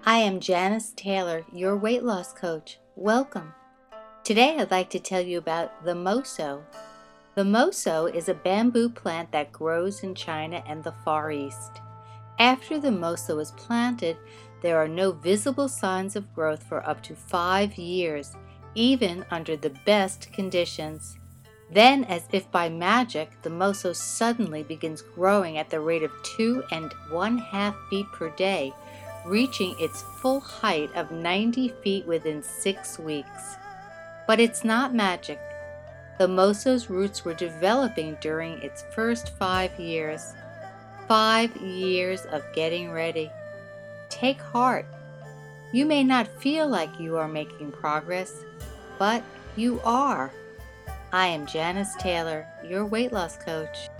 I am Janice Taylor, your weight loss coach. Welcome. Today I'd like to tell you about the moso. The moso is a bamboo plant that grows in China and the Far East. After the moso is planted, there are no visible signs of growth for up to 5 years, even under the best conditions. Then, as if by magic, the moso suddenly begins growing at the rate of 2½ feet per day, reaching its full height of 90 feet within 6 weeks. But it's not magic. The moso's roots were developing during its first 5 years. 5 years of getting ready. Take heart. You may not feel like you are making progress, but you are. I am Janice Taylor, your weight loss coach.